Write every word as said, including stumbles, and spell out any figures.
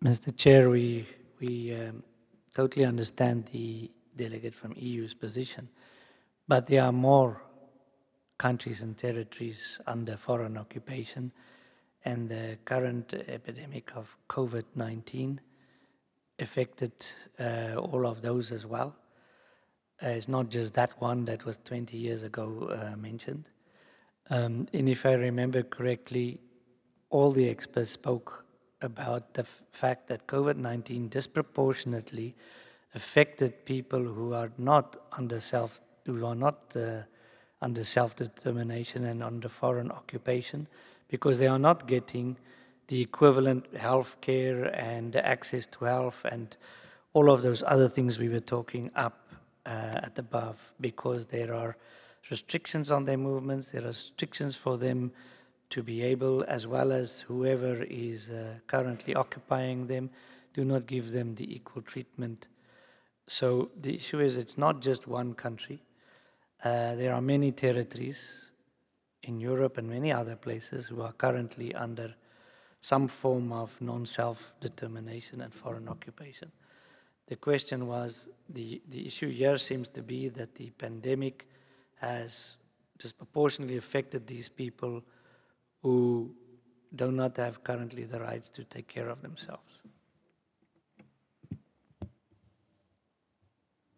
Mister Chair, we, we um, totally understand the delegate from E U's position, but there are more countries and territories under foreign occupation, and the current epidemic of COVID nineteen affected uh, all of those as well. Uh, it's not just that one that was twenty years ago uh, mentioned. Um, and if I remember correctly, all the experts spoke about the f- fact that COVID nineteen disproportionately affected people who are not under self, who are not uh, under self-determination and under foreign occupation, because they are not getting the equivalent health care and access to health and all of those other things we were talking up uh, at above, because there are restrictions on their movements, there are restrictions for them to be able, as well as whoever is uh, currently occupying them, do not give them the equal treatment. So the issue is, it's not just one country. Uh, there are many territories in Europe and many other places who are currently under some form of non-self-determination and foreign occupation. The question was, the, the issue here seems to be that the pandemic has disproportionately affected these people who do not have currently the rights to take care of themselves.